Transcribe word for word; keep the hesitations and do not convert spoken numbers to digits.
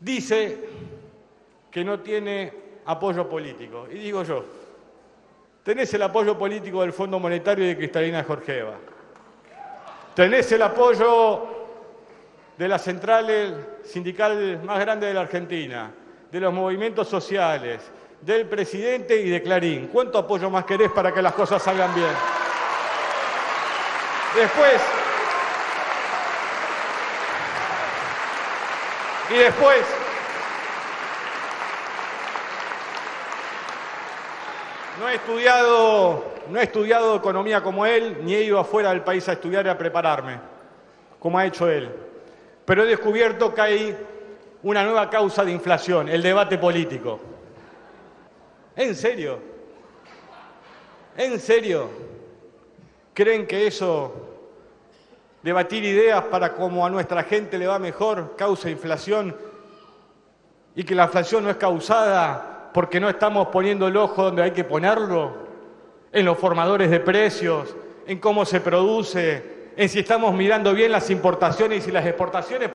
dice que no tiene apoyo político. Y digo yo, tenés el apoyo político del Fondo Monetario y de Cristalina Georgieva. Tenés el apoyo de la central sindical más grande de la Argentina, de los movimientos sociales, del presidente y de Clarín. ¿Cuánto apoyo más querés para que las cosas salgan bien? Después, y después, no he estudiado, no he estudiado economía como él, ni he ido afuera del país a estudiar y a prepararme, como ha hecho él. Pero he descubierto que hay una nueva causa de inflación, el debate político. ¿En serio? ¿En serio? ¿Creen que eso, debatir ideas para cómo a nuestra gente le va mejor, causa inflación? Y que la inflación no es causada porque no estamos poniendo el ojo donde hay que ponerlo, en los formadores de precios, en cómo se produce, en si estamos mirando bien las importaciones y las exportaciones.